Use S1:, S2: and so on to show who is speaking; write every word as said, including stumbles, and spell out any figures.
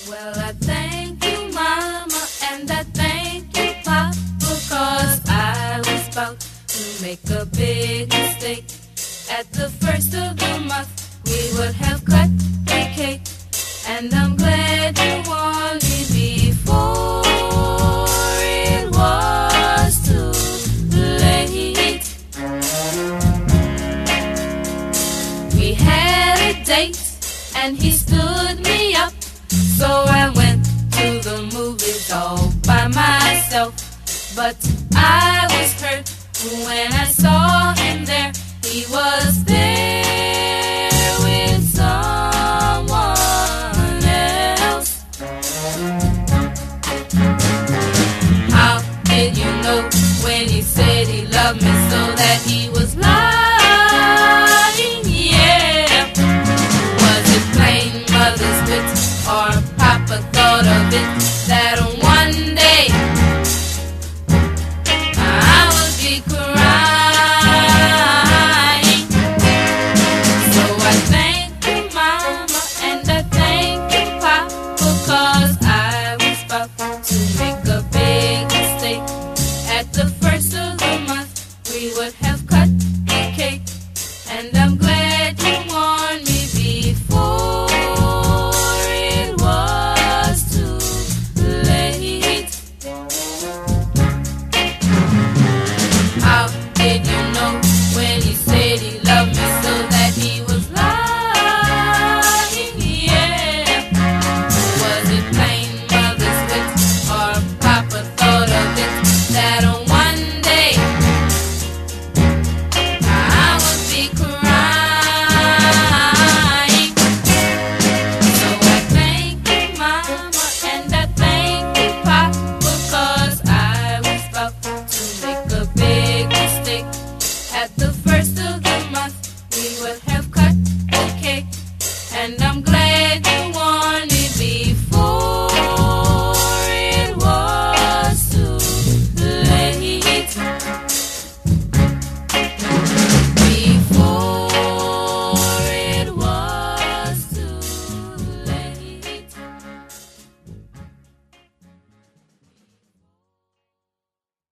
S1: Well, I thank you, Mama, and I thank you, Papa, because I was about to make a big mistake. At the first of the month, we would have cut the cake, and I'm glad you warned me before it was too late. We had a date, and he stood me up. So I went to the movies all by myself. But I was hurt when I saw him there. He was there.